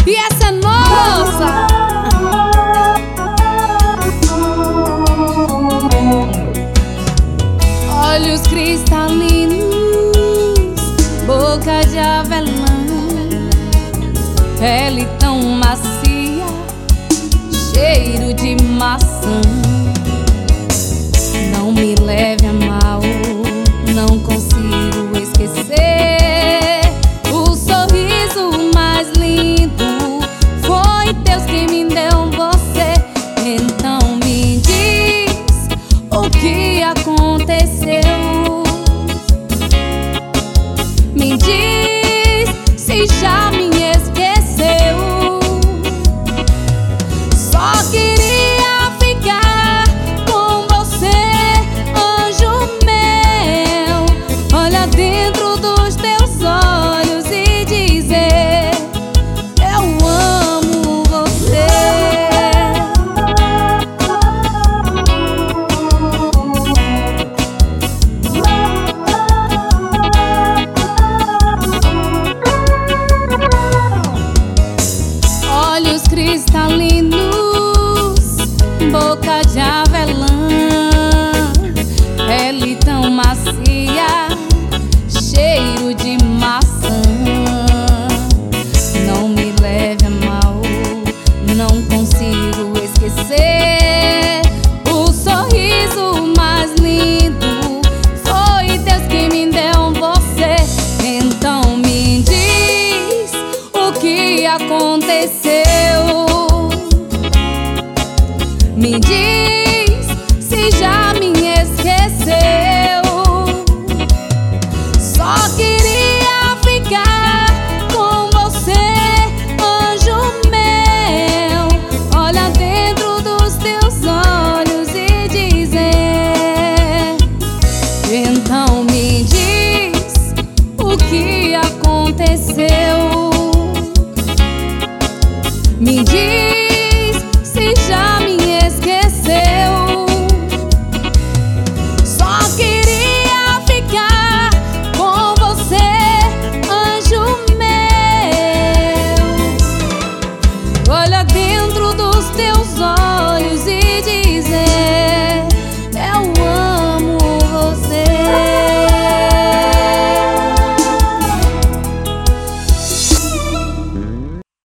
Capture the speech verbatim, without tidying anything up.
E essa é nossa. Olhos cristalinos, boca de avelã, pele tão macia, cheiro de maçã. Não me leve a mal, não consigo esquecer o sorriso mais lindo. Foi Deus quem me deu você. Então me diz o que aconteceu. Me diz se já me esqueceu. Só queria ficar com você, anjo meu. Olha dentro dos teus olhos e dizer: eu amo você. Olhos cristalinos, boca de avelã, pele tão macia, cheiro de maçã. Não me leve a mal, não consigo esquecer o sorriso mais lindo. Foi Deus quem me deu você. Então me diz o que aconteceu. Me diz